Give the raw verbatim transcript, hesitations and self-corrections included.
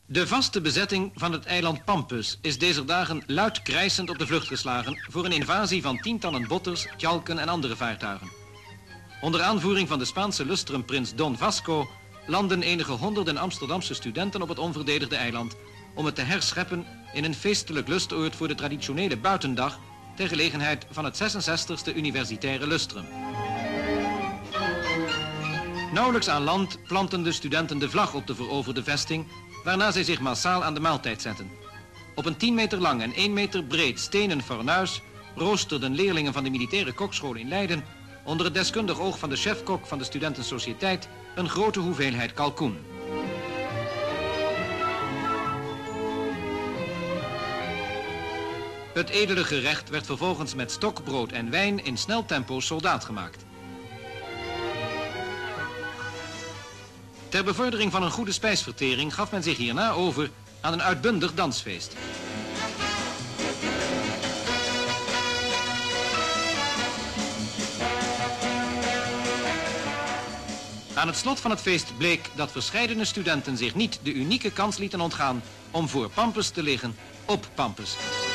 De vaste bezetting van het eiland Pampus is deze dagen luid krijsend op de vlucht geslagen voor een invasie van tientallen botters, tjalken en andere vaartuigen. Onder aanvoering van de Spaanse lustrum-prins Don Vasco landen enige honderden Amsterdamse studenten op het onverdedigde eiland om het te herscheppen in een feestelijk lustoord voor de traditionele buitendag ter gelegenheid van het zesenzestigste universitaire lustrum. Nauwelijks aan land planten de studenten de vlag op de veroverde vesting, waarna zij zich massaal aan de maaltijd zetten. Op een tien meter lang en één meter breed stenen fornuis roosterden leerlingen van de militaire kokschool in Leiden onder het deskundig oog van de chefkok van de Studentensociëteit een grote hoeveelheid kalkoen. Het edele gerecht werd vervolgens met stokbrood en wijn in snel tempo soldaat gemaakt. Ter bevordering van een goede spijsvertering gaf men zich hierna over aan een uitbundig dansfeest. Aan het slot van het feest bleek dat verscheidene studenten zich niet de unieke kans lieten ontgaan om voor Pampus te liggen op Pampus.